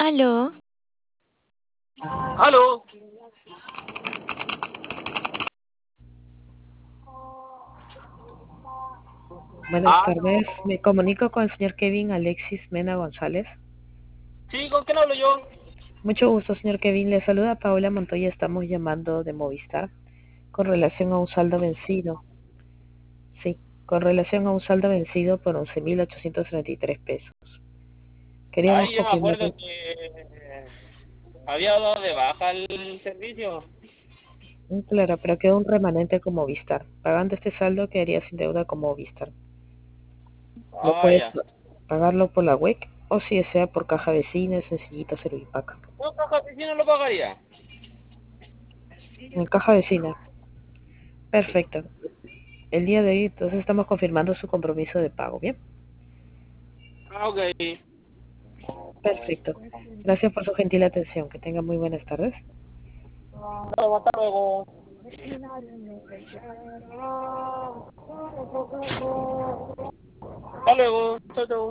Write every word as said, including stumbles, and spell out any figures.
Aló, ¡Aló! Buenas ¡Aló! tardes, me comunico con el señor Kevin Alexis Mena González. Sí, ¿con quién hablo yo? Mucho gusto, señor Kevin. Le saluda Paola Montoya. Estamos llamando de Movistar con relación a un saldo vencido. Sí, con relación a un saldo vencido por once mil ochocientos treinta y tres pesos. Queríamos Ay, yo me confirmar. acuerdo que había dado de baja el servicio. Mm, Claro, pero quedó un remanente con Movistar. Pagando este saldo quedaría sin deuda con Movistar. Lo Ah, puedes ya. pagarlo por la web o si desea por caja vecina, sencillito Servipack. ¿No, caja vecina lo pagaría? En caja vecina. Sí. Perfecto. El día de hoy entonces estamos confirmando su compromiso de pago, ¿bien? Ah, ok. Perfecto. Gracias por su gentil atención. Que tenga muy buenas tardes. Hasta hasta luego. Hasta luego. Chau, chau.